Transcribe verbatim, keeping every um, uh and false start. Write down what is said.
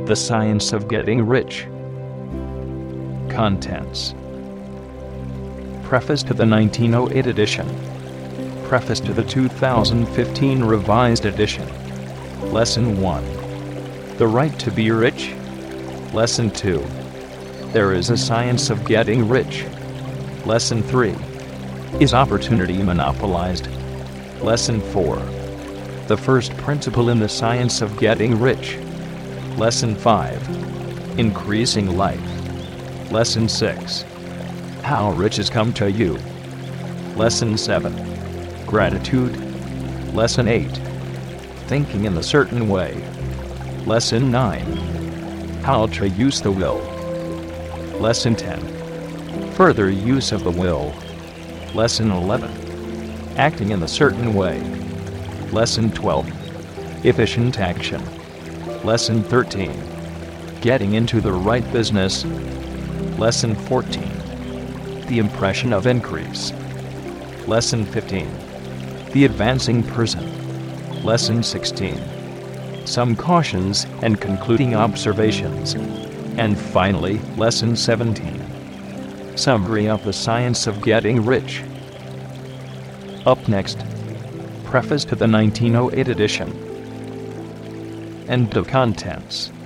The Science of Getting Rich. Contents. Preface to the nineteen oh eight edition. Preface to the two thousand fifteen revised edition. Lesson one. The Right to be Rich. Lesson two. There is a Science of Getting Rich. Lesson three. Is opportunity monopolized? Lesson four. The first principle in the science of getting rich. Lesson five. Increasing life. Lesson six. How riches come to you. Lesson seven. Gratitude. Lesson eight. Thinking in a certain way. Lesson nine. How to use the will. Lesson ten. Further use of the will. Lesson eleven. Acting in a certain way. Lesson twelve. Efficient action. Lesson thirteen. Getting into the right business. Lesson fourteen. The impression of increase. Lesson fifteen. The advancing person. Lesson sixteen. Some cautions and concluding observations. And finally, Lesson seventeen. Summary of the Science of Getting Rich. Up next. Preface to the nineteen oh eight edition. End of contents.